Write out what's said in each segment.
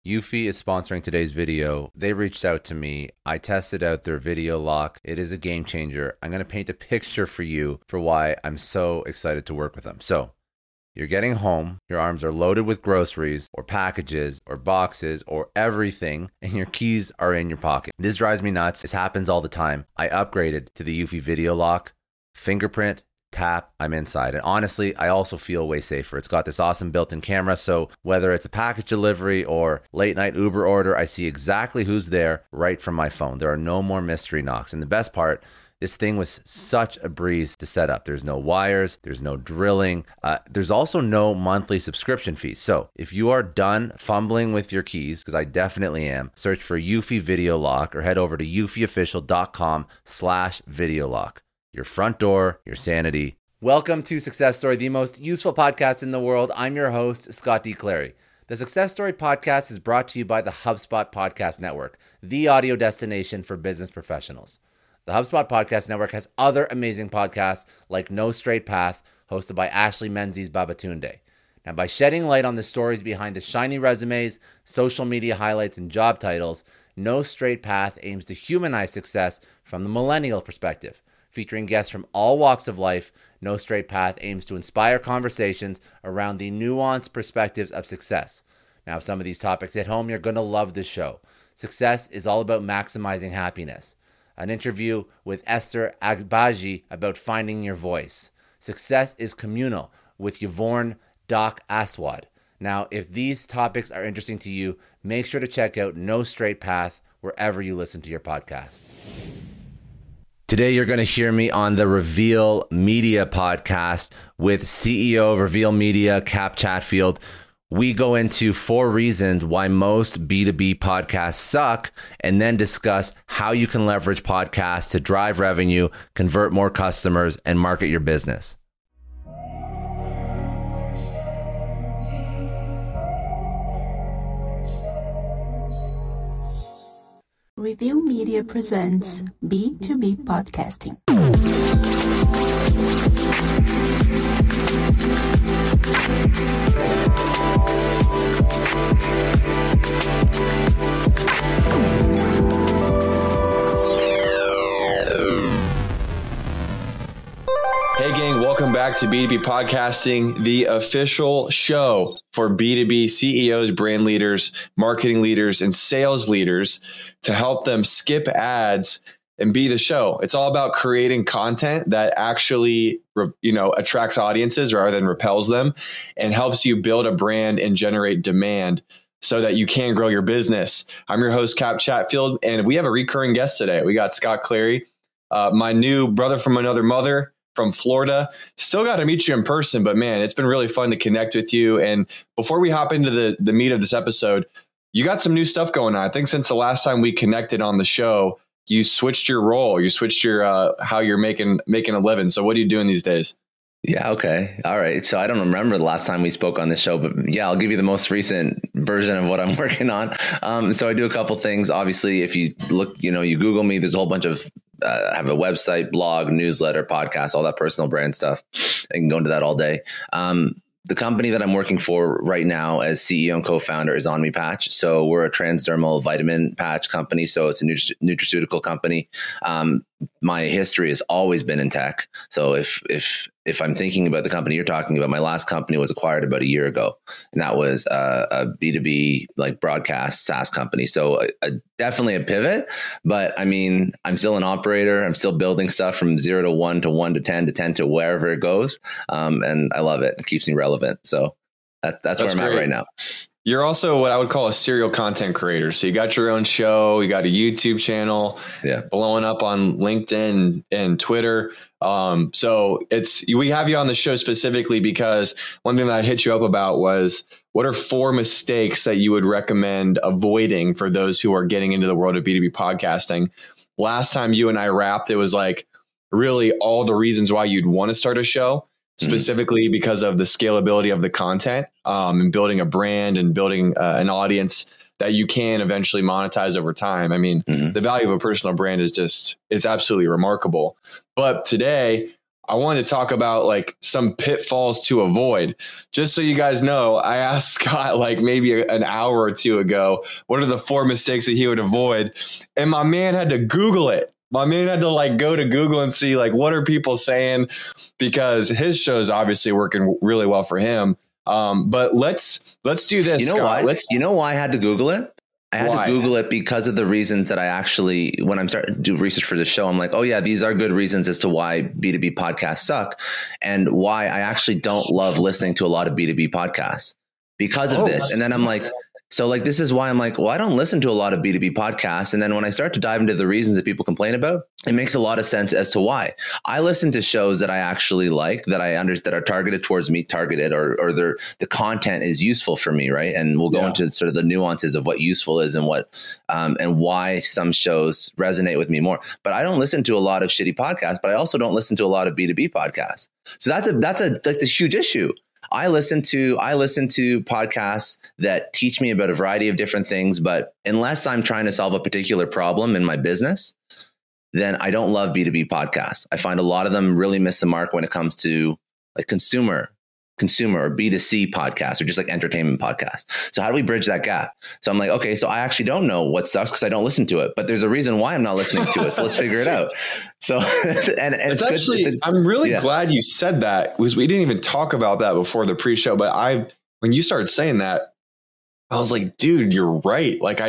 Eufy is sponsoring today's video. They reached out to me. I tested out their video lock. It is a game changer. I'm going to paint a picture for you for why I'm so excited to work with them. So you're getting home, your arms are loaded with groceries or packages or boxes or everything, and your keys are in your pocket. This drives me nuts. This happens all the time. I upgraded to the Eufy video lock, fingerprint, tap, I'm inside. And honestly, I also feel way safer. It's got this awesome built-in camera, so whether it's a package delivery or late night Uber order, I see exactly who's there right from my phone. There are no more mystery knocks. And the best part, this thing was such a breeze to set up. There's no wires, there's no drilling. There's also no monthly subscription fees. So if you are done fumbling with your keys, because I definitely am, search for Eufy Video Lock or head over to eufyofficial.com/video lock. Your front door, your sanity. Welcome to Success Story, the most useful podcast in the world. I'm your host, Scott D. Clary. The Success Story podcast is brought to you by the HubSpot Podcast Network, the audio destination for business professionals. The HubSpot Podcast Network has other amazing podcasts like No Straight Path, hosted by Ashley Menzies Babatunde. Now, by shedding light on the stories behind the shiny resumes, social media highlights, and job titles, No Straight Path aims to humanize success from the millennial perspective. Featuring guests from all walks of life, No Straight Path aims to inspire conversations around the nuanced perspectives of success. Now, if some of these topics hit home, you're going to love this show. Success is all about maximizing happiness. An interview with Esther Agbaji about finding your voice. Success is communal with Yvonne Doc Aswad. Now, if these topics are interesting to you, make sure to check out No Straight Path wherever you listen to your podcasts. Today, you're going to hear me on the Reveal Media podcast with CEO of Reveal Media, Cap Chatfield. We go into 4 reasons why most B2B podcasts suck, and then discuss how you can leverage podcasts to drive revenue, convert more customers, and market your business. Reveal Media presents B2B Podcasting. Hey gang, welcome back to B2B Podcasting, the official show for B2B CEOs, brand leaders, marketing leaders, and sales leaders to help them skip ads and be the show. It's all about creating content that actually, attracts audiences rather than repels them, and helps you build a brand and generate demand so that you can grow your business. I'm your host, Cap Chatfield, and we have a recurring guest today. We got Scott Clary, my new brother from another mother, from Florida. Still got to meet you in person, but man, it's been really fun to connect with you. And before we hop into the meat of this episode, you got some new stuff going on. I think since the last time we connected on the show, you switched your role. You switched your how you're making a living. So what are you doing these days? Yeah. Okay. All right. So I don't remember the last time we spoke on this show, but yeah, I'll give you the most recent version of what I'm working on. So I do a couple things. Obviously, if you look, you Google me, there's a whole bunch of I have a website, blog, newsletter, podcast, all that personal brand stuff. I can go into that all day. The company that I'm working for right now as CEO and co-founder is OmniPatch. So we're a transdermal vitamin patch company. So it's a nutraceutical company. My history has always been in tech. So if I'm thinking about the company you're talking about, my last company was acquired about a year ago, and that was a B2B like broadcast SaaS company. So definitely a pivot, but I mean, I'm still an operator. I'm still building stuff from 0 to 1 to 1 to 10 to 10 to wherever it goes. And I love it. It keeps me relevant. So that's where I'm at right now. You're also what I would call a serial content creator. So you got your own show, you got a YouTube channel, blowing up on LinkedIn and Twitter. So we have you on the show specifically because one thing that I hit you up about was, what are 4 mistakes that you would recommend avoiding for those who are getting into the world of B2B podcasting? Last time you and I wrapped, it was like really all the reasons why you'd want to start a show. Specifically because of the scalability of the content, and building a brand and building an audience that you can eventually monetize over time. I mean, the value of a personal brand is it's absolutely remarkable. But today I wanted to talk about like some pitfalls to avoid. Just so you guys know, I asked Scott like maybe an hour or two ago, what are the 4 mistakes that he would avoid? And my man had to Google it. My man had to like go to Google and see like, what are people saying? Because his show is obviously working really well for him. But let's do this. You know Scott. why? You know why I had to Google it? I had Why? to Google it because of the reasons that I actually, when I'm starting to do research for the show, I'm like, oh yeah, these are good reasons as to why B2B podcasts suck and why I actually don't love listening to a lot of B2B podcasts because of this. And then I'm like, so like, this is why I'm like, well, I don't listen to a lot of B2B podcasts. And then when I start to dive into the reasons that people complain about, it makes a lot of sense as to why. I listen to shows that I actually like, that I understand, that are targeted towards me, or the content is useful for me, right? And we'll go into sort of the nuances of what useful is and what and why some shows resonate with me more. But I don't listen to a lot of shitty podcasts, but I also don't listen to a lot of B2B podcasts. So that's like the huge issue. I listen to podcasts that teach me about a variety of different things, but unless I'm trying to solve a particular problem in my business, then I don't love B2B podcasts. I find a lot of them really miss the mark when it comes to like consumer or B2C podcasts or just like entertainment podcasts. So how do we bridge that gap? So I'm like, okay, so I actually don't know what sucks because I don't listen to it, but there's a reason why I'm not listening to it. So let's figure it out. So, and it's actually, I'm really glad you said that, because we didn't even talk about that before the pre-show, but when you started saying that, I was like, dude, you're right. Like,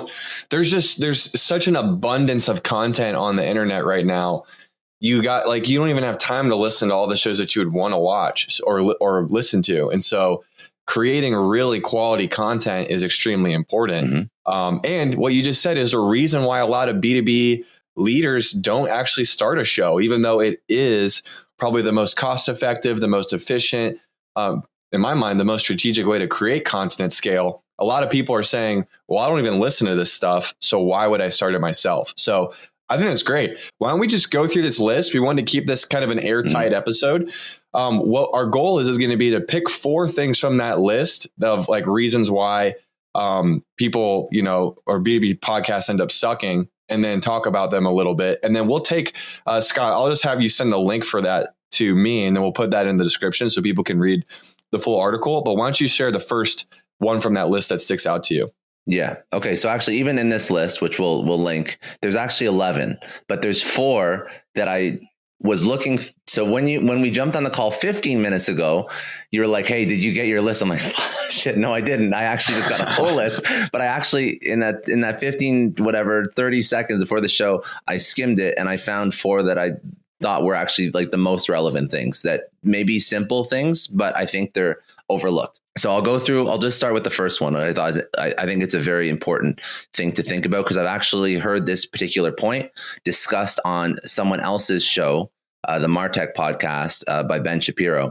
there's such an abundance of content on the internet right now. You don't even have time to listen to all the shows that you would want to watch or listen to. And so creating really quality content is extremely important. Mm-hmm. And what you just said is a reason why a lot of B2B leaders don't actually start a show, even though it is probably the most cost effective, the most efficient, in my mind, the most strategic way to create content at scale. A lot of people are saying, well, I don't even listen to this stuff, so why would I start it myself? So I think that's great. Why don't we just go through this list? We wanted to keep this kind of an airtight episode. What our goal is going to be to pick 4 things from that list of like reasons why people, or B2B podcasts end up sucking, and then talk about them a little bit. And then we'll take, Scott, I'll just have you send the link for that to me, and then we'll put that in the description so people can read the full article. But why don't you share the first one from that list that sticks out to you? Yeah. Okay. So actually, even in this list, which we'll link, there's actually 11, but there's 4 that I was looking. So when we jumped on the call 15 minutes ago, you were like, hey, did you get your list? I'm like, shit, no, I didn't. I actually just got a full list, but I actually, in that 30 seconds before the show, I skimmed it and I found 4 that I thought were actually like the most relevant things, that may be simple things, but I think they're overlooked. So I'll just start with the first one. I think it's a very important thing to think about, because I've actually heard this particular point discussed on someone else's show, the Martech podcast by Ben Shapiro.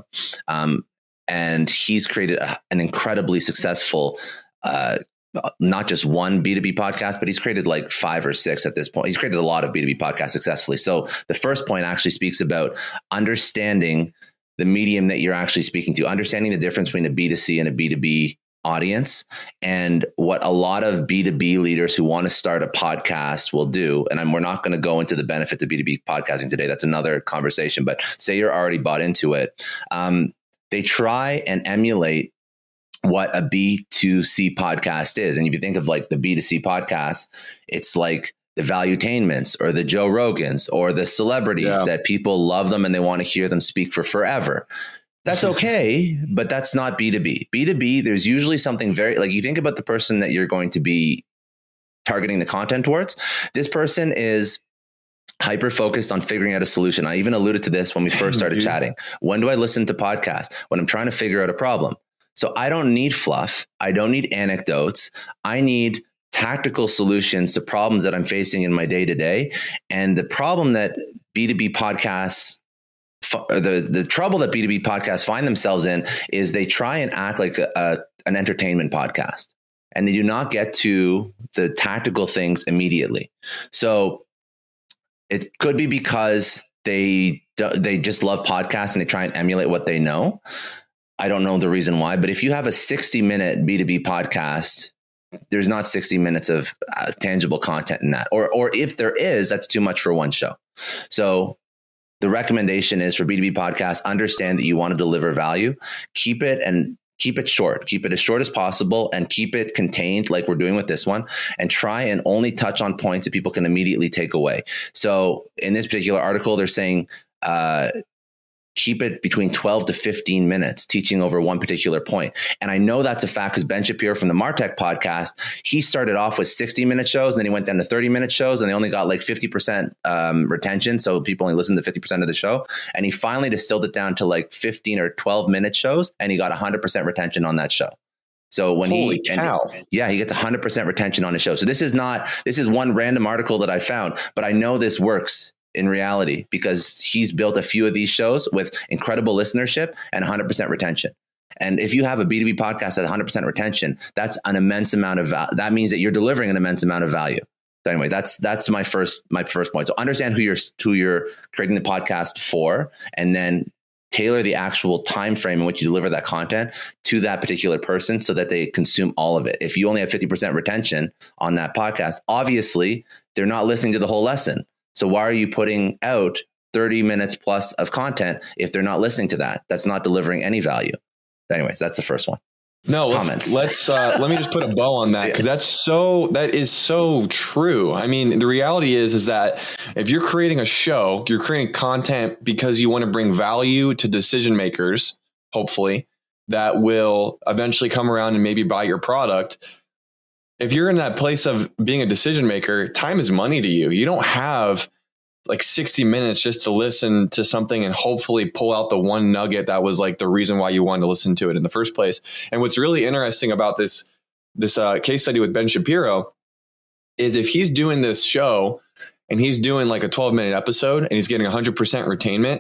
And he's created an incredibly successful, not just one B2B podcast, but he's created like 5 or 6 at this point. He's created a lot of B2B podcasts successfully. So the first point actually speaks about understanding the medium that you're actually speaking to, understanding the difference between a B2C and a B2B audience, and what a lot of B2B leaders who want to start a podcast will do. And we're not going to go into the benefits of B2B podcasting today. That's another conversation. But say you're already bought into it. They try and emulate what a B2C podcast is. And if you think of like the B2C podcast, it's like the Valuetainments or the Joe Rogans or the celebrities that people love them and they want to hear them speak for forever. That's okay, but that's not B2B. B2B, there's usually something very, like, you think about the person that you're going to be targeting the content towards. This person is hyper focused on figuring out a solution. I even alluded to this when we first started chatting. When do I listen to podcasts? When I'm trying to figure out a problem. So I don't need fluff. I don't need anecdotes. I need tactical solutions to problems that I'm facing in my day to day. And the problem that B2B podcasts, the trouble that B2B podcasts find themselves in is they try and act like an entertainment podcast, and they do not get to the tactical things immediately. So it could be because they just love podcasts and they try and emulate what they know. I don't know the reason why, but if you have a 60-minute B2B podcast, there's not 60 minutes of tangible content in that. Or if there is, that's too much for one show. So the recommendation is for B2B podcasts, understand that you want to deliver value, keep it short, keep it as short as possible, and keep it contained like we're doing with this one, and try and only touch on points that people can immediately take away. So in this particular article, they're saying, keep it between 12 to 15 minutes teaching over one particular point. And I know that's a fact because Ben Shapiro from the Martech podcast, he started off with 60-minute shows, and then he went down to 30-minute shows, and they only got like 50% retention. So people only listened to 50% of the show. And he finally distilled it down to like 15 or 12-minute shows, and he got 100% retention on that show. So when he gets 100% retention on his show. So this is one random article that I found, but I know this works in reality because he's built a few of these shows with incredible listenership and 100% retention. And if you have a B2B podcast at 100% retention, that's an immense amount of value. That means that you're delivering an immense amount of value. So anyway, that's my first point. So understand who you're creating the podcast for, and then tailor the actual time frame in which you deliver that content to that particular person so that they consume all of it. If you only have 50% retention on that podcast, obviously they're not listening to the whole lesson. So why are you putting out 30 minutes plus of content if they're not listening to that? That's not delivering any value. Anyways, that's the first one. No, let's let me just put a bow on that, because that is so true. I mean, the reality is that if you're creating a show, you're creating content because you want to bring value to decision makers, hopefully, that will eventually come around and maybe buy your product. If you're in that place of being a decision maker, time is money to you. You don't have like 60 minutes just to listen to something and hopefully pull out the one nugget that was like the reason why you wanted to listen to it in the first place. And what's really interesting about this case study with Ben Shapiro is if he's doing this show and he's doing like a 12-minute episode and he's getting 100%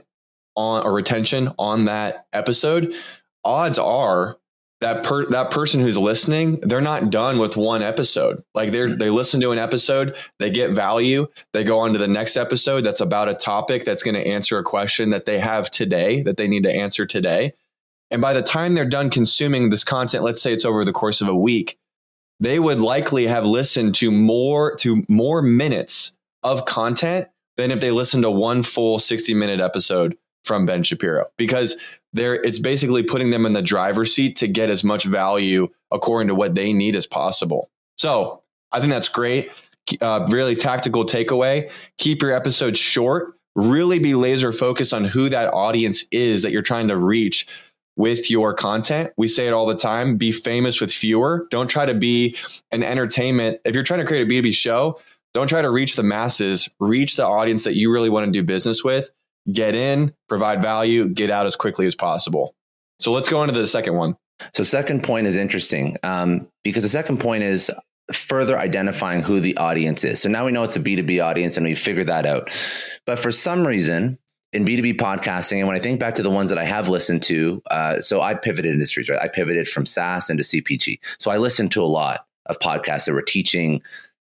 retention on that episode, odds are that person who's listening, they're not done with one episode. Like they listen to an episode, they get value, they go on to the next episode that's about a topic that's going to answer a question that they have today, that they need to answer today. And by the time they're done consuming this content, let's say it's over the course of a week, they would likely have listened to more minutes of content than if they listened to one full 60-minute episode from Ben Shapiro, because it's basically putting them in the driver's seat to get as much value according to what they need as possible. So I think that's great. Really tactical takeaway. Keep your episodes short. Really be laser focused on who that audience is that you're trying to reach with your content. We say it all the time, be famous with fewer. Don't try to be an entertainment. If you're trying to create a B2B show, don't try to reach the masses. Reach the audience that you really want to do business with. Get in, provide value, get out as quickly as possible. So let's go on to the second one. So second point is interesting because the second point is further identifying who the audience is. So now we know it's a B2B audience and we've figured that out. But for some reason in B2B podcasting, and when I think back to the ones that I have listened to, so I pivoted industries, right? I pivoted from SaaS into CPG. So I listened to a lot of podcasts that were teaching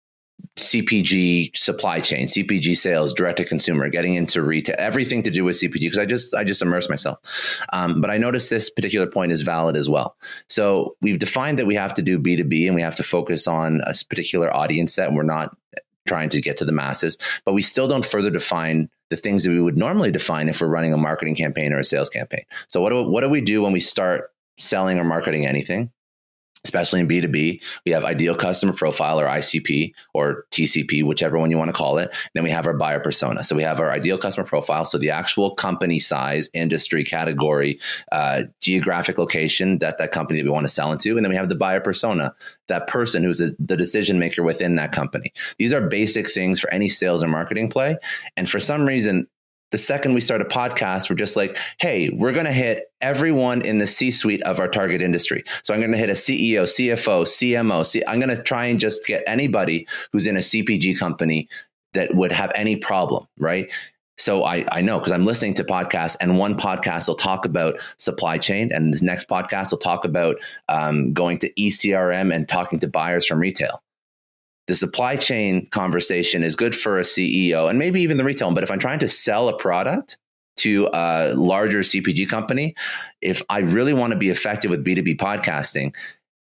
CPG supply chain, CPG sales, direct to consumer, getting into retail, everything to do with CPG, because I just immersed myself. But I noticed this particular point is valid as well. So we've defined that we have to do B2B and we have to focus on a particular audience set, and we're not trying to get to the masses, but we still don't further define the things that we would normally define if we're running a marketing campaign or a sales campaign. So what do we do when we start selling or marketing anything? Especially in B2B, we have ideal customer profile or ICP or TCP, whichever one you want to call it. Then we have our buyer persona. So we have our ideal customer profile. So the actual company size, industry, category, geographic location that company that we want to sell into. And then we have the buyer persona, that person who's the decision maker within that company. These are basic things for any sales or marketing play. And for some reason, the second we start a podcast, we're just like, hey, we're going to hit everyone in the C-suite of our target industry. So I'm going to hit a CEO, CFO, CMO. I'm going to try and just get anybody who's in a CPG company that would have any problem, right? So I know because I'm listening to podcasts, and one podcast will talk about supply chain, and the next podcast will talk about going to ECRM and talking to buyers from retail. The supply chain conversation is good for a CEO and maybe even the retail. But if I'm trying to sell a product to a larger CPG company, if I really want to be effective with B2B podcasting,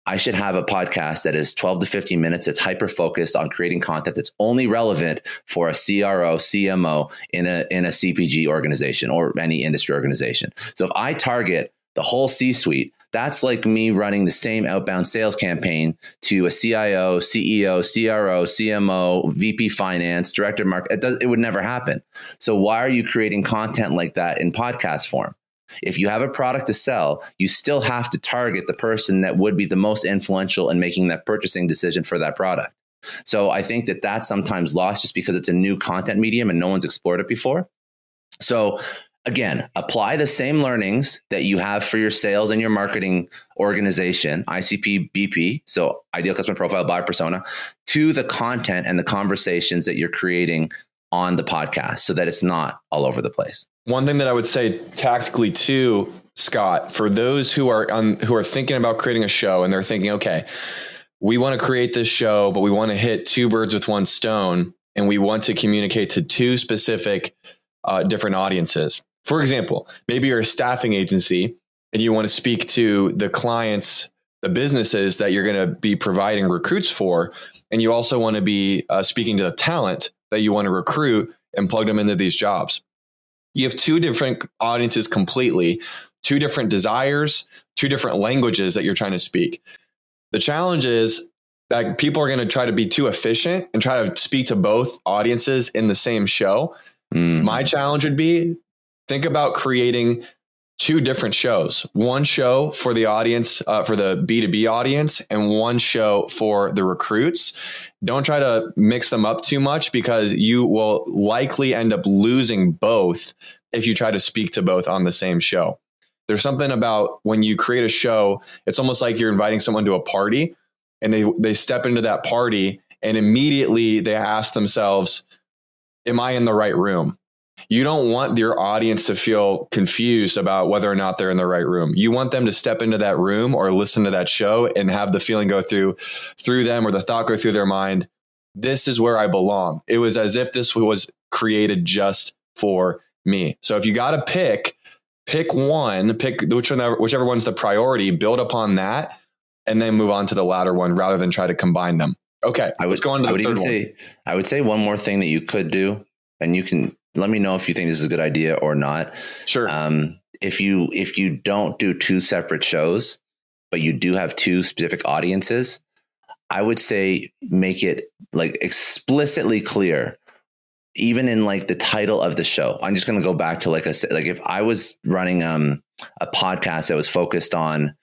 I should have a podcast that is 12 to 15 minutes. It's hyper focused on creating content that's only relevant for a CRO, CMO in a CPG organization or any industry organization. So if I target the whole C-suite, that's like me running the same outbound sales campaign to a CIO, CEO, CRO, CMO, VP finance, director of marketing. It would never happen. So why are you creating content like that in podcast form? If you have a product to sell, you still have to target the person that would be the most influential in making that purchasing decision for that product. So I think that that's sometimes lost just because it's a new content medium and no one's explored it before. So again, apply the same learnings that you have for your sales and your marketing organization, ICP, BP, so ideal customer profile, buyer persona, to the content and the conversations that you're creating on the podcast so that it's not all over the place. One thing that I would say tactically too, Scott, for those who are thinking about creating a show and they're thinking, okay, we want to create this show, but we want to hit two birds with one stone and we want to communicate to two specific different audiences. For example, maybe you're a staffing agency and you want to speak to the clients, the businesses that you're going to be providing recruits for. And you also want to be speaking to the talent that you want to recruit and plug them into these jobs. You have two different audiences completely, two different desires, two different languages that you're trying to speak. The challenge is that people are going to try to be too efficient and try to speak to both audiences in the same show. My challenge would be, think about creating two different shows, one show for the audience, for the B2B audience, and one show for the recruits. Don't try to mix them up too much because you will likely end up losing both if you try to speak to both on the same show. There's something about when you create a show, it's almost like you're inviting someone to a party and they step into that party and immediately they ask themselves, am I in the right room? You don't want your audience to feel confused about whether or not they're in the right room. You want them to step into that room or listen to that show and have the feeling go through them or the thought go through their mind. This is where I belong. It was as if this was created just for me. So if you got to pick one, pick whichever one's the priority, build upon that, and then move on to the latter one rather than try to combine them. Okay, let's go on to the third one. I would say one more thing that you could do, and you can let me know if you think this is a good idea or not. Sure. If you don't do two separate shows, but you do have two specific audiences, I would say make it like explicitly clear, even in like the title of the show. I'm just going to go back to like if I was running a podcast that was focused on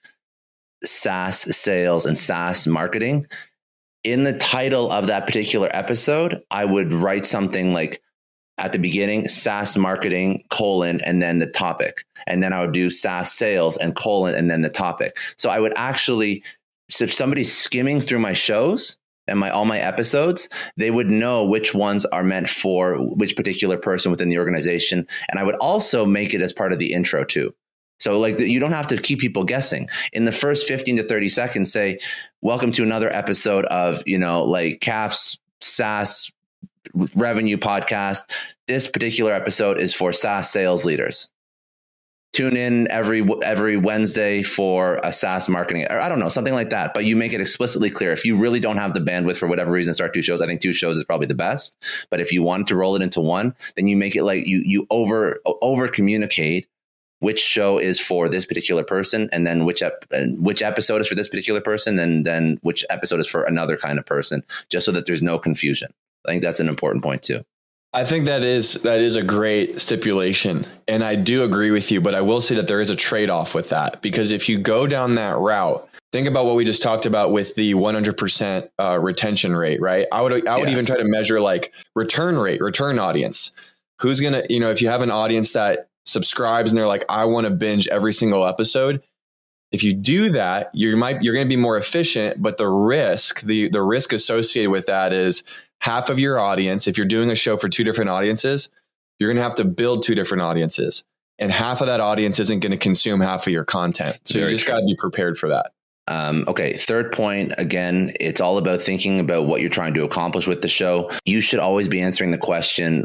SaaS sales and SaaS marketing, in the title of that particular episode, I would write something like, at the beginning, SaaS marketing, and then the topic. And then I would do SaaS sales and and then the topic. So I would actually, so if somebody's skimming through my shows and all my episodes, they would know which ones are meant for which particular person within the organization. And I would also make it as part of the intro too. So like you don't have to keep people guessing. In the first 15 to 30 seconds, say, welcome to another episode of, like CAPS SaaS revenue podcast. This particular episode is for SaaS sales leaders. Tune in every Wednesday for a SaaS marketing, or I don't know, something like that. But you make it explicitly clear. If you really don't have the bandwidth for whatever reason, start two shows. I think two shows is probably the best. But if you want to roll it into one, then you make it like you over communicate which show is for this particular person, and then which episode is for this particular person, and then which episode is for another kind of person, just so that there's no confusion. I think that's an important point too. I think that is a great stipulation. And I do agree with you, but I will say that there is a trade-off with that, because if you go down that route, think about what we just talked about with the 100% retention rate, right? I would even try to measure like return rate, return audience. Who's going to, if you have an audience that subscribes and they're like, I want to binge every single episode. If you do that, you're going to be more efficient, but the risk associated with that is half of your audience. If you're doing a show for two different audiences, you're going to have to build two different audiences, and half of that audience isn't going to consume half of your content. So you just got to be prepared for that. Okay. Third point, again, it's all about thinking about what you're trying to accomplish with the show. You should always be answering the question,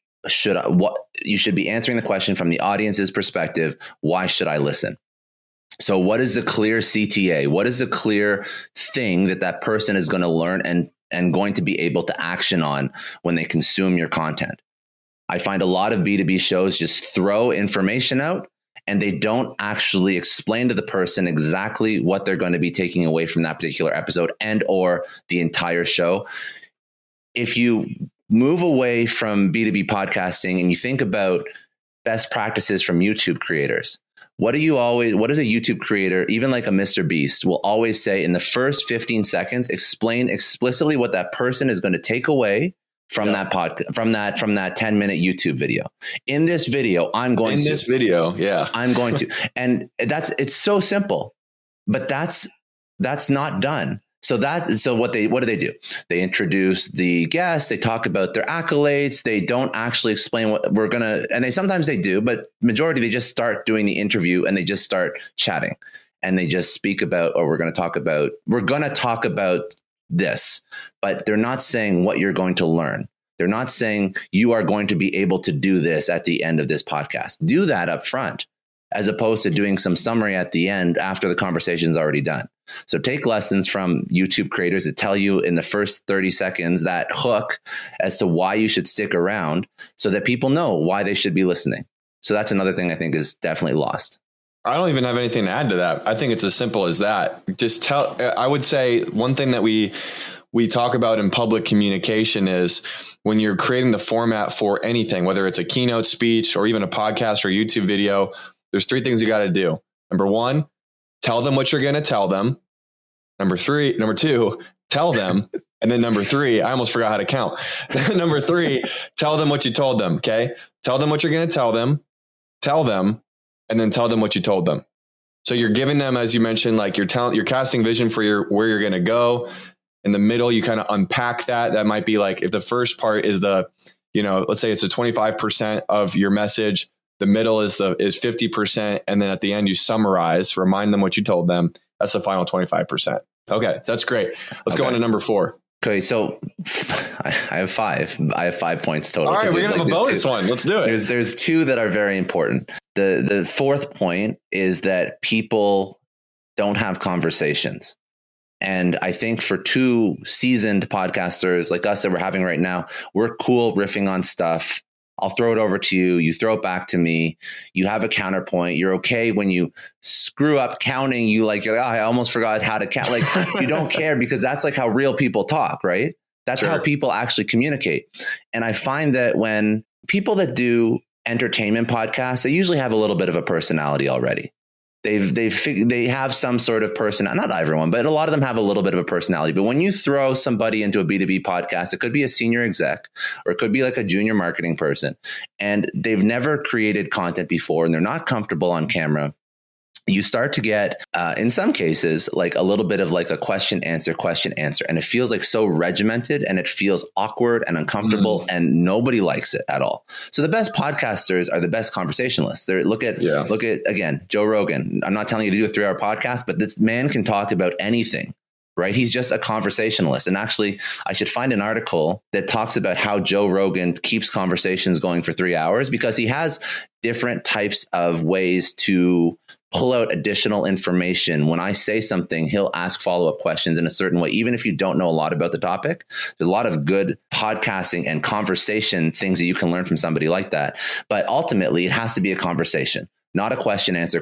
you should be answering the question from the audience's perspective. Why should I listen? So what is the clear CTA? What is the clear thing that person is going to learn and going to be able to action on when they consume your content? I find a lot of B2B shows just throw information out and they don't actually explain to the person exactly what they're going to be taking away from that particular episode and or the entire show. If you move away from B2B podcasting and you think about best practices from YouTube creators, what does a YouTube creator, even like a Mr. Beast, will always say in the first 15 seconds, explain explicitly what that person is going to take away from that podcast, from that 10-minute YouTube video. In this video, I'm going to, and it's so simple, but that's not done. So what do they do? They introduce the guests, they talk about their accolades. They don't actually explain what we're going to, and sometimes they do, but majority, they just start doing the interview and they just start chatting and they just speak about, we're going to talk about this, but they're not saying what you're going to learn. They're not saying you are going to be able to do this at the end of this podcast. Do that up front, as opposed to doing some summary at the end after the conversation is already done. So take lessons from YouTube creators that tell you in the first 30 seconds that hook as to why you should stick around so that people know why they should be listening. So that's another thing I think is definitely lost. I don't even have anything to add to that. I think it's as simple as that. I would say one thing that we talk about in public communication is when you're creating the format for anything, whether it's a keynote speech or even a podcast or YouTube video, there's 3 things you got to do. Number 1, tell them what you're going to tell them. Number 2, tell them. And then number 3, I almost forgot how to count. Number 3, tell them what you told them. Okay. Tell them what you're going to tell them, and then tell them what you told them. So you're giving them, as you mentioned, like you're casting vision for where you're going to go. In the middle, you kind of unpack that. That might be like if the first part is let's say it's a 25% of your message. The middle is 50%. And then at the end, you summarize, remind them what you told them. That's the final 25%. Okay. That's great. Let's go on to number 4. Okay. So I have 5. I have 5 points total. All right. We're going to have a bonus one. Let's do it. There's 2 that are very important. The 4th point is that people don't have conversations. And I think for 2 seasoned podcasters like us that we're having right now, we're cool riffing on stuff. I'll throw it over to you. You throw it back to me. You have a counterpoint. You're okay when you screw up counting. You're like, I almost forgot how to count. Like you don't care because that's like how real people talk, right? That's how people actually communicate. And I find that when people that do entertainment podcasts, they usually have a little bit of a personality already. They have some sort of person, not everyone, but a lot of them have a little bit of a personality. But when you throw somebody into a B2B podcast, it could be a senior exec or it could be like a junior marketing person, and they've never created content before and they're not comfortable on camera. You start to get, in some cases, like a little bit of like a question, answer. And it feels like so regimented and it feels awkward and uncomfortable and nobody likes it at all. So the best podcasters are the best conversationalists. Look at, again, Joe Rogan. I'm not telling you to do a 3-hour podcast, but this man can talk about anything, right? He's just a conversationalist. And actually, I should find an article that talks about how Joe Rogan keeps conversations going for 3 hours because he has different types of ways to pull out additional information. When I say something, he'll ask follow-up questions in a certain way, even if you don't know a lot about the topic. There's a lot of good podcasting and conversation things that you can learn from somebody like that. But ultimately, it has to be a conversation, not a question, answer.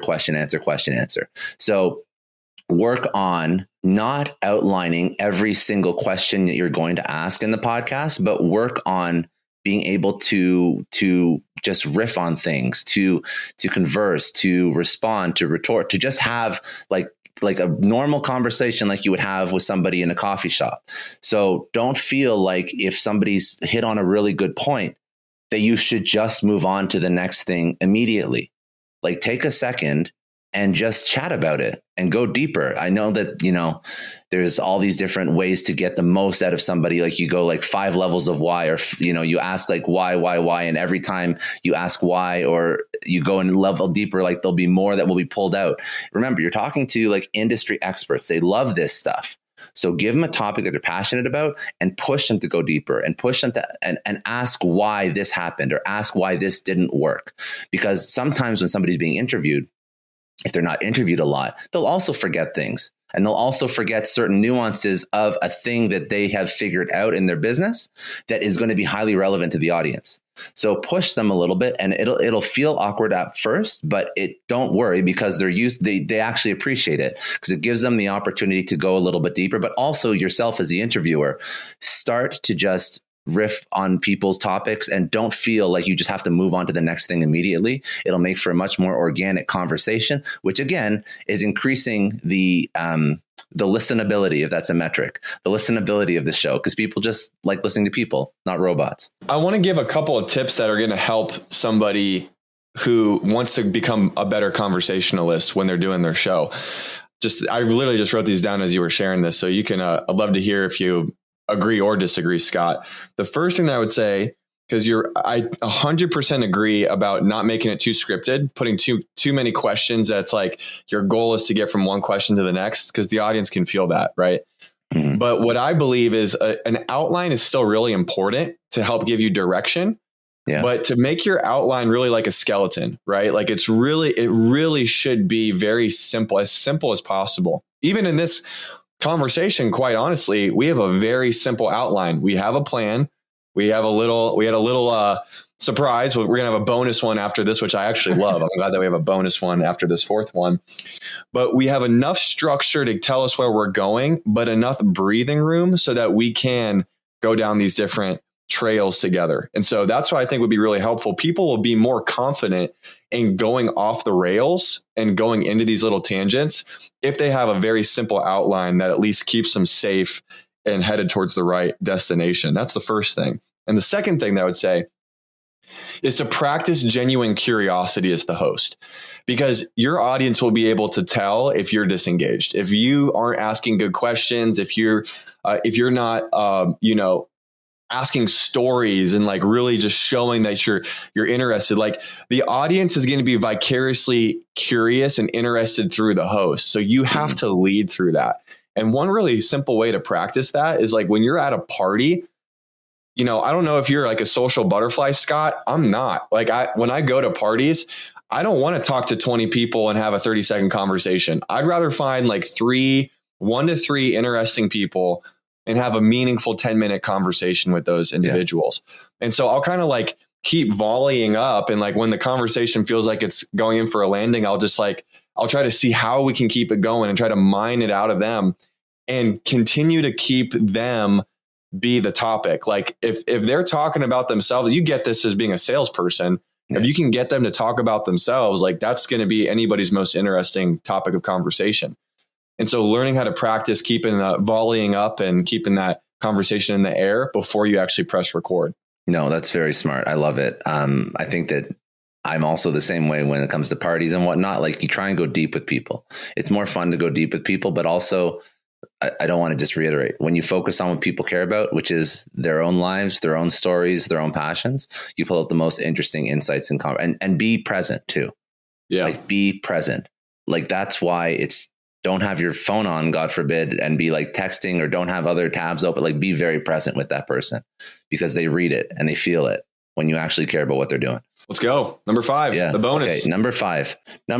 So work on not outlining every single question that you're going to ask in the podcast, but work on being able to just riff on things, to converse, to respond, to retort, to just have like a normal conversation like you would have with somebody in a coffee shop. So don't feel like if somebody's hit on a really good point that you should just move on to the next thing immediately. Like take a second and just chat about it and go deeper. I know that, there's all these different ways to get the most out of somebody. Like you go like 5 levels of why, or, you ask like why. And every time you ask why, or you go and level deeper, like there'll be more that will be pulled out. Remember, you're talking to like industry experts. They love this stuff. So give them a topic that they're passionate about and push them to go deeper and push them to and ask why this happened or ask why this didn't work. Because sometimes when somebody's being interviewed, if they're not interviewed a lot, they'll also forget things. And they'll also forget certain nuances of a thing that they have figured out in their business that is going to be highly relevant to the audience. So push them a little bit, and it'll feel awkward at first, but don't worry, because they actually appreciate it, because it gives them the opportunity to go a little bit deeper. But also yourself as the interviewer, start to just riff on people's topics and don't feel like you just have to move on to the next thing immediately. It'll make for a much more organic conversation, which again is increasing the listenability, if that's a metric, the listenability of the show, because people just like listening to people, not robots. I want to give a couple of tips that are going to help somebody who wants to become a better conversationalist when they're doing their show. I literally just wrote these down as you were sharing this, so you can. I'd love to hear if you agree or disagree, Scott. The first thing that I would say, because I 100% agree about not making it too scripted, putting too many questions. That's like your goal is to get from one question to the next, because the audience can feel that, right? Mm-hmm. But what I believe is an outline is still really important to help give you direction. Yeah. But to make your outline really like a skeleton, right? Like it really should be very simple as possible. Even in this conversation, quite honestly, we have a very simple outline. We have a plan. We had a little surprise. We're going to have a bonus one after this, which I actually love. I'm glad that we have a bonus one after this fourth one. But we have enough structure to tell us where we're going, but enough breathing room so that we can go down these different trails together. And so that's what I think would be really helpful. People will be more confident in going off the rails and going into these little tangents if they have a very simple outline that at least keeps them safe and headed towards the right destination. That's the first thing. And the second thing that I would say is to practice genuine curiosity as the host, because your audience will be able to tell if you're disengaged, if you aren't asking good questions, if you're not, asking stories and like really just showing that you're interested. Like the audience is going to be vicariously curious and interested through the host. So you have to lead through that. And one really simple way to practice that is like when you're at a party, I don't know if you're like a social butterfly, Scott. I'm not. Like when I go to parties, I don't want to talk to 20 people and have a 30-second conversation. I'd rather find like 1 to 3 interesting people and have a meaningful 10-minute conversation with those individuals. Yeah. And so I'll kind of like keep volleying up. And like when the conversation feels like it's going in for a landing, I'll try to see how we can keep it going and try to mine it out of them and continue to keep them be the topic. Like if they're talking about themselves, you get this as being a salesperson. Yeah. If you can get them to talk about themselves, like that's going to be anybody's most interesting topic of conversation. And so learning how to practice keeping volleying up and keeping that conversation in the air before you actually press record. No, that's very smart. I love it. I think that I'm also the same way when it comes to parties and whatnot. Like you try and go deep with people. It's more fun to go deep with people, but also I don't want to just reiterate, when you focus on what people care about, which is their own lives, their own stories, their own passions, you pull out the most interesting insights and be present too. Yeah. Like be present. Like that's why don't have your phone on, God forbid, and be like texting, or don't have other tabs open. Like be very present with that person, because they read it and they feel it when you actually care about what they're doing. Let's go. Number 5, the bonus. Okay, number five,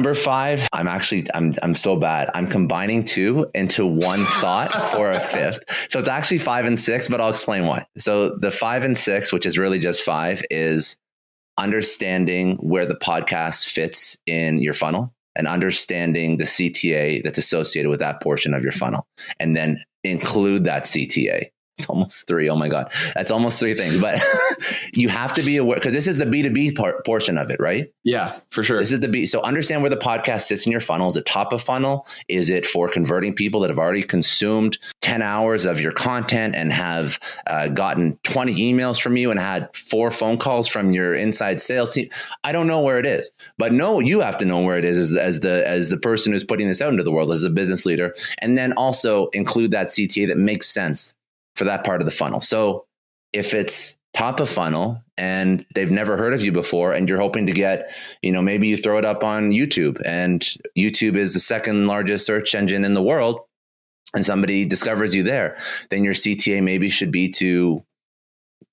I'm so bad. I'm combining 2 into one thought for a 5th. So it's actually 5 and 6, but I'll explain why. So the 5 and 6, which is really just 5, is understanding where the podcast fits in your funnel and understanding the CTA that's associated with that portion of your funnel, and then include that CTA. It's almost 3. Oh my God. That's almost 3 things, but you have to be aware, because this is the B2B portion of it, right? Yeah, for sure. This is the B. So understand where the podcast sits in your funnel. Is it top of funnel? Is it for converting people that have already consumed 10 hours of your content and have gotten 20 emails from you and had 4 phone calls from your inside sales team? I don't know where it is, but you have to know where it is as the person who's putting this out into the world, as a business leader, and then also include that CTA that makes sense for that part of the funnel. So if it's top of funnel and they've never heard of you before, and you're hoping to get, maybe you throw it up on YouTube, and YouTube is the 2nd largest search engine in the world, and somebody discovers you there, then your CTA maybe should be to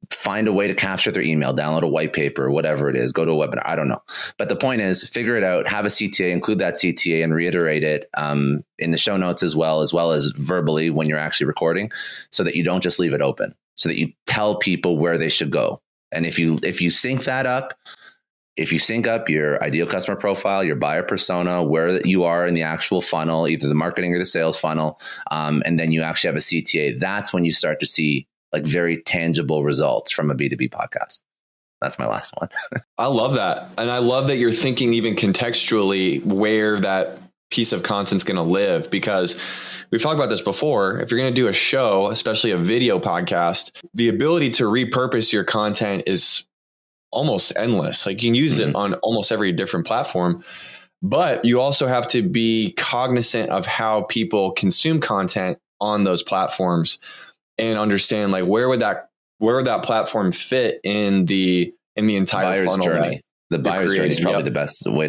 find a way to capture their email, download a white paper, whatever it is, go to a webinar. I don't know. But the point is, figure it out, have a CTA, include that CTA and reiterate it in the show notes as well as verbally when you're actually recording, so that you don't just leave it open, so that you tell people where they should go. And if you sync that up, if you sync up your ideal customer profile, your buyer persona, where you are in the actual funnel, either the marketing or the sales funnel, and then you actually have a CTA, that's when you start to see like very tangible results from a B2B podcast. That's my last one. I love that. And I love that you're thinking even contextually where that piece of content's going to live, because we've talked about this before. If you're going to do a show, especially a video podcast, the ability to repurpose your content is almost endless. Like you can use it on almost every different platform, but you also have to be cognizant of how people consume content on those platforms and understand like where would that platform fit in the entire buyer's funnel journey. The buyer's journey is probably the best way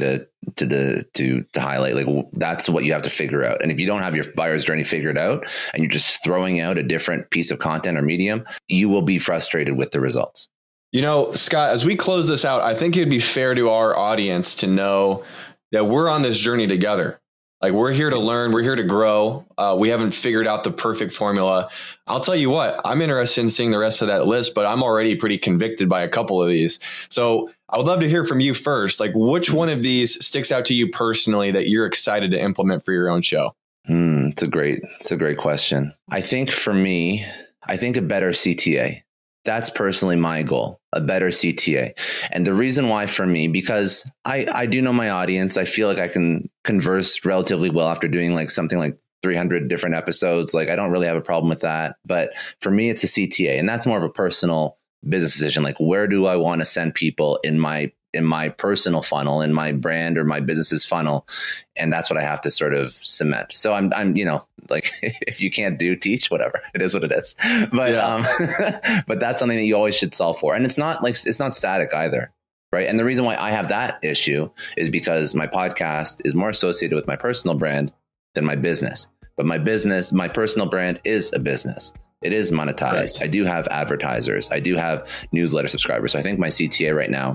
to highlight. Like that's what you have to figure out. And if you don't have your buyer's journey figured out and you're just throwing out a different piece of content or medium, you will be frustrated with the results. You know, Scott, as we close this out, I think it'd be fair to our audience to know that we're on this journey together. Like we're here to learn, we're here to grow. We haven't figured out the perfect formula. I'll tell you what, I'm interested in seeing the rest of that list, but I'm already pretty convicted by a couple of these. So I would love to hear from you first. Like which one of these sticks out to you personally that you're excited to implement for your own show? It's a great question. I think for me, a better CTA. That's personally my goal, a better CTA. And the reason why for me, because I do know my audience. I feel like I can converse relatively well after doing like something like 300 different episodes. Like I don't really have a problem with that. But for me, it's a CTA, and that's more of a personal business decision. Like where do I want to send people in my personal funnel, in my brand or my business's funnel? And that's what I have to sort of cement. So I'm, like, if you can't teach, whatever, it is what it is. But, but that's something that you always should solve for. And it's not static either. Right. And the reason why I have that issue is because my podcast is more associated with my personal brand than my business. But my personal brand is a business. It is monetized. Right. I do have advertisers. I do have newsletter subscribers. So I think my CTA right now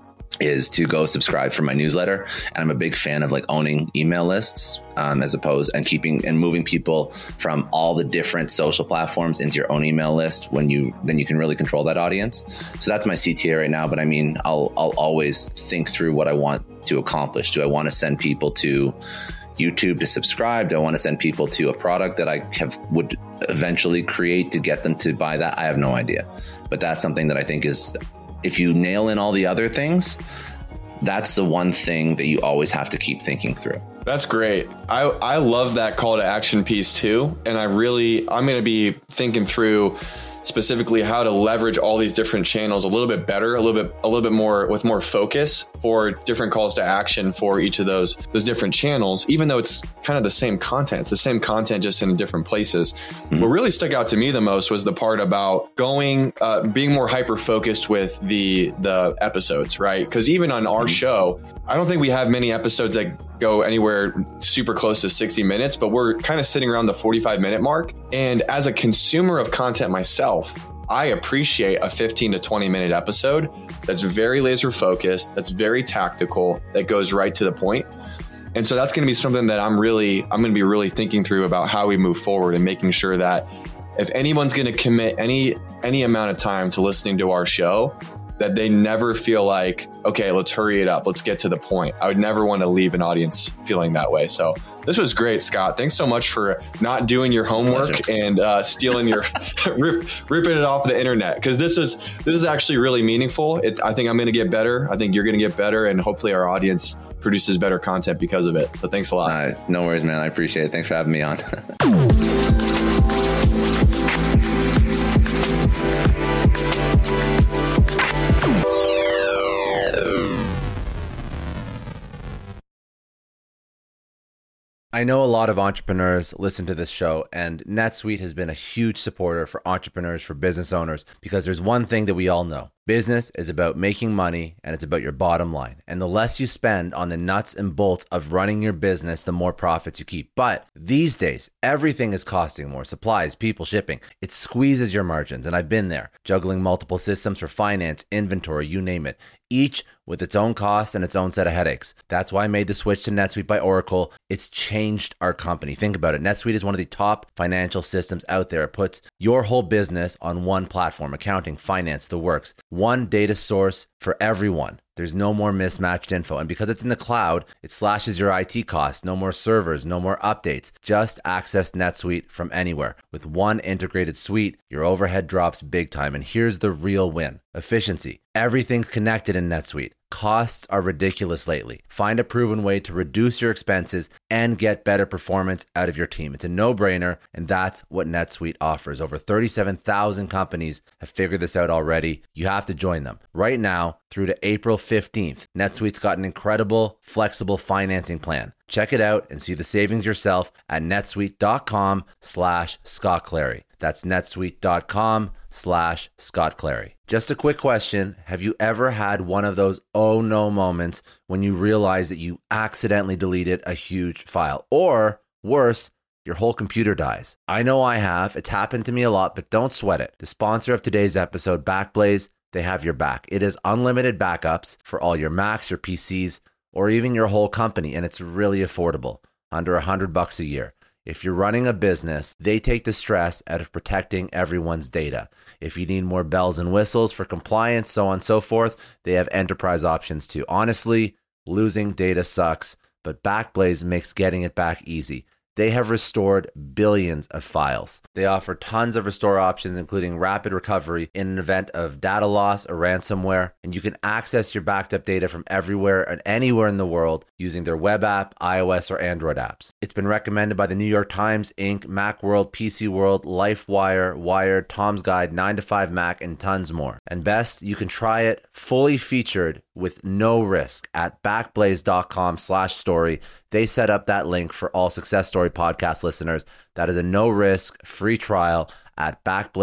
is to go subscribe for my newsletter. And I'm a big fan of like owning email lists as opposed and keeping and moving people from all the different social platforms into your own email list then you can really control that audience. So that's my CTA right now. But I mean, I'll always think through what I want to accomplish. Do I want to send people to YouTube to subscribe? Do I want to send people to a product that I would eventually create to get them to buy that? I have no idea. But that's something that I think is, if you nail in all the other things, that's the one thing that you always have to keep thinking through. That's great. I love that call to action piece too. And I'm going to be thinking through specifically how to leverage all these different channels a little bit better, a little bit more with more focus for different calls to action for each of those different channels, even though it's kind of the same content. It's the same content, just in different places. Mm-hmm. What really stuck out to me the most was the part about being more hyper focused with the episodes, right? Because even on our show, I don't think we have many episodes that go anywhere super close to 60 minutes, but we're kind of sitting around the 45-minute mark. And as a consumer of content myself, I appreciate a 15 to 20 minute episode that's very laser focused, that's very tactical, that goes right to the point. And so that's going to be something that I'm going to be really thinking through about how we move forward and making sure that if anyone's going to commit any amount of time to listening to our show, that they never feel like, okay, let's hurry it up. Let's get to the point. I would never want to leave an audience feeling that way. So this was great, Scott. Thanks so much for not doing your homework and stealing your, ripping it off the internet. Because this is actually really meaningful. I think I'm going to get better. I think you're going to get better. And hopefully our audience produces better content because of it. So thanks a lot. No worries, man. I appreciate it. Thanks for having me on. I know a lot of entrepreneurs listen to this show, and NetSuite has been a huge supporter for entrepreneurs, for business owners, because there's one thing that we all know. Business is about making money, and it's about your bottom line. And the less you spend on the nuts and bolts of running your business, the more profits you keep. But these days, everything is costing more. Supplies, people, shipping. It squeezes your margins. And I've been there, juggling multiple systems for finance, inventory, you name it, each with its own costs and its own set of headaches. That's why I made the switch to NetSuite by Oracle. It's changed our company. Think about it. NetSuite is one of the top financial systems out there. It puts your whole business on one platform: accounting, finance, the works. One data source for everyone. There's no more mismatched info. And because it's in the cloud, it slashes your IT costs. No more servers, no more updates. Just access NetSuite from anywhere. With one integrated suite, your overhead drops big time. And here's the real win: efficiency. Everything's connected in NetSuite. Costs are ridiculous lately. Find a proven way to reduce your expenses and get better performance out of your team. It's a no-brainer, and that's what NetSuite offers. Over 37,000 companies have figured this out already. You have to join them. Right now, through to April 15th, NetSuite's got an incredible, flexible financing plan. Check it out and see the savings yourself at netsuite.com/Scott Clary. That's netsuite.com/Scott Clary. Just a quick question. Have you ever had one of those oh no moments when you realize that you accidentally deleted a huge file? Or worse, your whole computer dies. I know I have. It's happened to me a lot, but don't sweat it. The sponsor of today's episode, Backblaze, they have your back. It is unlimited backups for all your Macs, your PCs, or even your whole company, and it's really affordable, under $100 a year. If you're running a business, they take the stress out of protecting everyone's data. If you need more bells and whistles for compliance, so on and so forth, they have enterprise options too. Honestly, losing data sucks, but Backblaze makes getting it back easy. They have restored billions of files. They offer tons of restore options, including rapid recovery in an event of data loss or ransomware. And you can access your backed up data from everywhere and anywhere in the world using their web app, iOS, or Android apps. It's been recommended by the New York Times, Inc., Macworld, PC World, LifeWire, Wired, Tom's Guide, 9 to 5 Mac, and tons more. And best, you can try it fully featured with no risk at backblaze.com/story. They set up that link for all Success Story podcast listeners. That is a no risk free trial at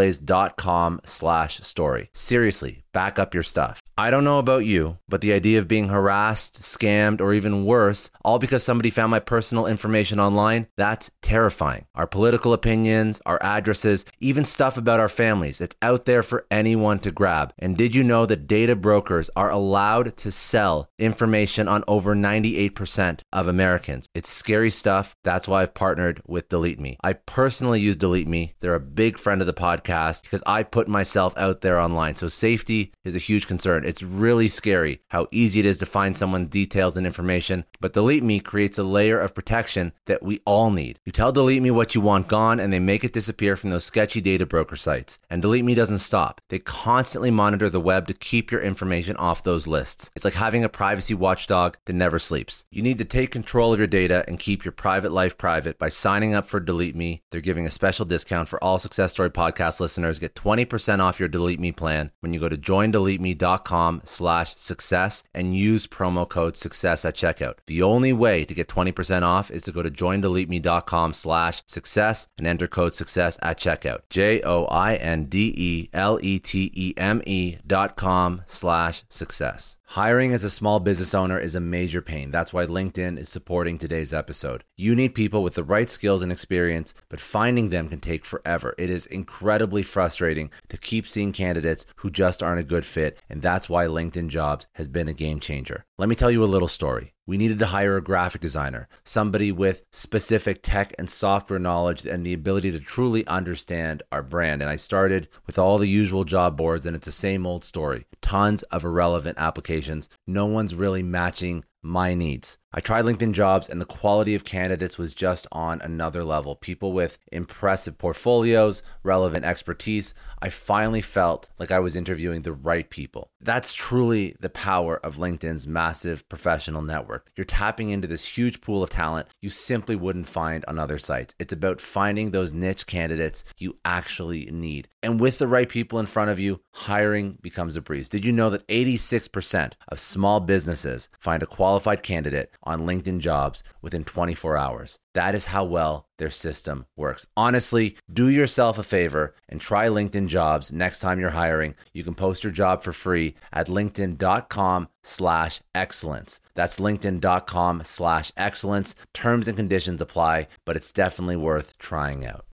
backblaze.com/story. Seriously, back up your stuff. I don't know about you, but the idea of being harassed, scammed, or even worse, all because somebody found my personal information online, that's terrifying. Our political opinions, our addresses, even stuff about our families, it's out there for anyone to grab. And did you know that data brokers are allowed to sell information on over 98% of Americans? It's scary stuff. That's why I've partnered with Delete Me. I personally use Delete Me. They're a big friend of the podcast because I put myself out there online. So safety is a huge concern. It's really scary how easy it is to find someone's details and information, but Delete Me creates a layer of protection that we all need. You tell Delete Me what you want gone, and they make it disappear from those sketchy data broker sites. And Delete Me doesn't stop. They constantly monitor the web to keep your information off those lists. It's like having a privacy watchdog that never sleeps. You need to take control of your data and keep your private life private by signing up for Delete Me. They're giving a special discount for all Success Story podcast listeners. Get 20% off your Delete Me plan when you go to joindeleteme.com/success and use promo code success at checkout. The only way to get 20% off is to go to joindeleteme.com/success and enter code success at checkout. joindeleteme.com/success. Hiring as a small business owner is a major pain. That's why LinkedIn is supporting today's episode. You need people with the right skills and experience, but finding them can take forever. It is incredibly frustrating to keep seeing candidates who just aren't a good fit, and that's why LinkedIn Jobs has been a game changer. Let me tell you a little story. We needed to hire a graphic designer, somebody with specific tech and software knowledge and the ability to truly understand our brand. And I started with all the usual job boards, and it's the same old story. Tons of irrelevant applications. No one's really matching my needs. I tried LinkedIn Jobs, and the quality of candidates was just on another level. People with impressive portfolios, relevant expertise. I finally felt like I was interviewing the right people. That's truly the power of LinkedIn's massive professional network. You're tapping into this huge pool of talent you simply wouldn't find on other sites. It's about finding those niche candidates you actually need. And with the right people in front of you, hiring becomes a breeze. Did you know that 86% of small businesses find a qualified candidate on LinkedIn Jobs within 24 hours. That is how well their system works. Honestly, do yourself a favor and try LinkedIn Jobs next time you're hiring. You can post your job for free at linkedin.com/excellence. That's linkedin.com/excellence. Terms and conditions apply, but it's definitely worth trying out.